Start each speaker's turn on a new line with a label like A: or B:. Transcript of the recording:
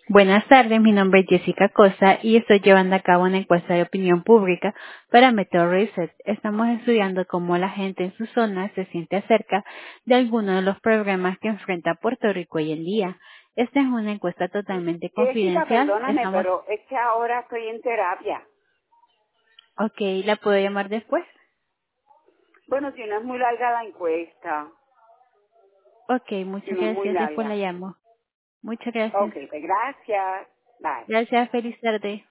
A: Buenas tardes, mi nombre es Jessica Costa y estoy llevando a cabo una encuesta de opinión pública para Meteo Research. Estamos estudiando cómo la gente en su zona se siente acerca de algunos de los problemas que enfrenta Puerto Rico hoy en día. Esta es una encuesta totalmente
B: Jessica,
A: confidencial.
B: perdóname, pero es que ahora estoy en terapia.
A: Ok, ¿la puedo llamar después?
B: Bueno, si no es muy larga la encuesta,
A: Ok,
B: si
A: muchas
B: no es muy
A: gracias, después la
B: larga.
A: llamo. Muchas gracias.
B: Ok, pues gracias. Bye.
A: Gracias, feliz tarde.